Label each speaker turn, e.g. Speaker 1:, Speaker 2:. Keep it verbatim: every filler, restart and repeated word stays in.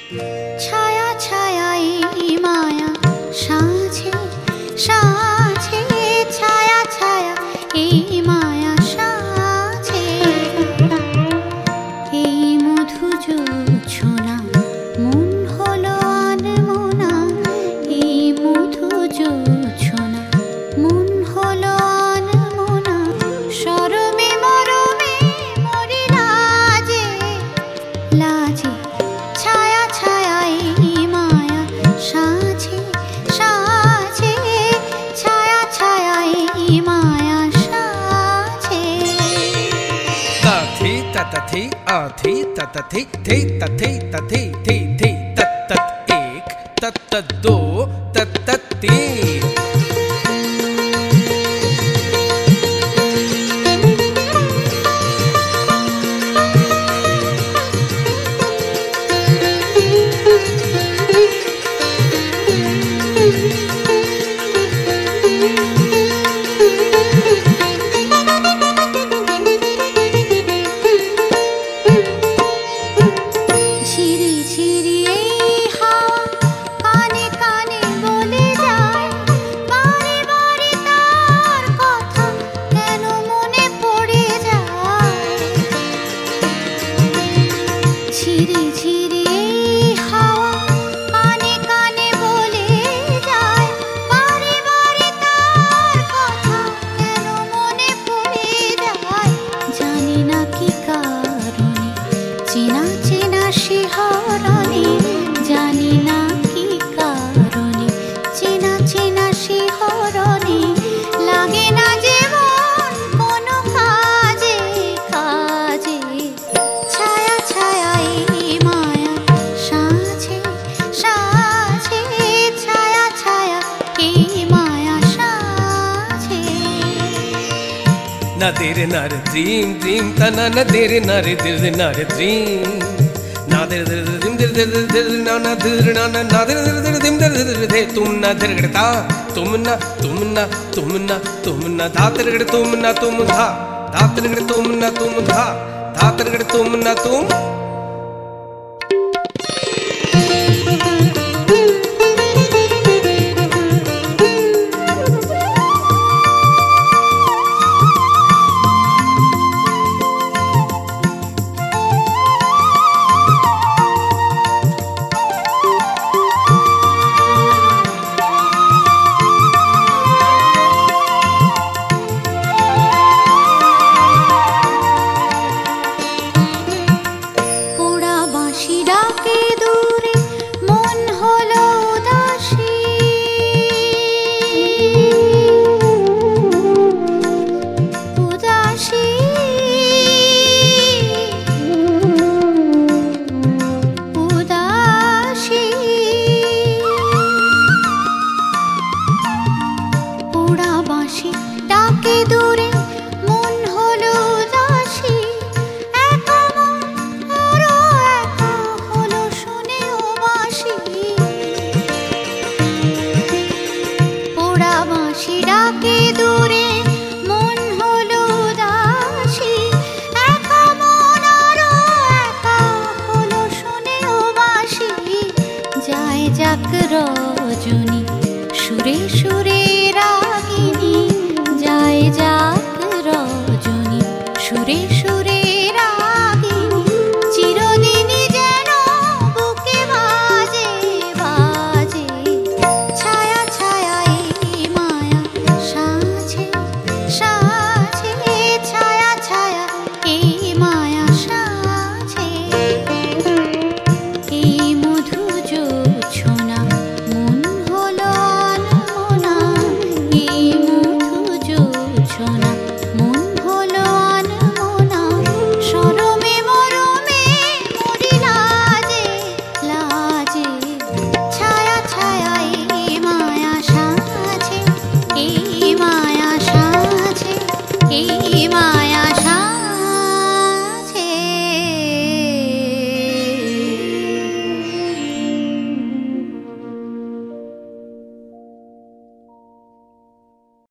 Speaker 1: ছায়া ছায়া এই মায়া সাঁঝে সাঁঝে ছায়া ছায়া এই মায়া সাঁঝে এই মধু জোছনা মন হলো আনমনা এই মধু জোছনা মন হলো আনমনা শরমে মরমে মরি লাজে লাজে ছায়া ছায়া এই মায়া সাঁঝে সাঁঝে ছায়া ছায়া এই মায়া সাঁঝে
Speaker 2: তাথি ততথি আথি ততথি থি তথি তথি থি থি তত্তত এক তত্তত দো তত্তত তিন
Speaker 1: ঝিরি ঝিরি এই হাওয়া কানে কানে বলে যায় বারে বারে তার কথা কেন মনে পড়ে যায় ঝিরি ঝিরি এই হাওয়া কানে কানে বলে যায় বারে বারে তার কথা কেন মনে পড়ে যায় জানি না কি কারণে চেনা চেনা শিহরণে জানি না কি কারণে চেনা চেনা শিহরণে লাগে না যেমন কোনো কাজে কাজে ছায়া ছায়া এই মায়া সাঁঝে সাঁঝে ছায়া ছায়া এই মায়া সাঁঝে
Speaker 2: নাদের নার দ্রিম দ্রিম তনা নাদের নার দির নার দ্রিম নাদের দির দিম দির দির দির না না দির না না নাদের দির দির দিম দির দির দে তুম না দির গড়তা তুম না তুম না তুম না তুম না ধাতর গড় তুম না তুম धा ধাতর গড় তুম না তুম धा ধাতর গড় তুম না তুম
Speaker 1: পোড়া বাঁশি ডাকে দূরে মন হলো উদাসী উদাসী উদাসী পোড়া বাঁশি ডাকে দূরে মন হলো উদাসী একা মন আরো একা হলো শুনে ও বাঁশি পোড়া বাঁশি ডাকে দূরে মন হলো উদাসী একা মন আরো একা হলো শুনে ও বাঁশি যায় যাক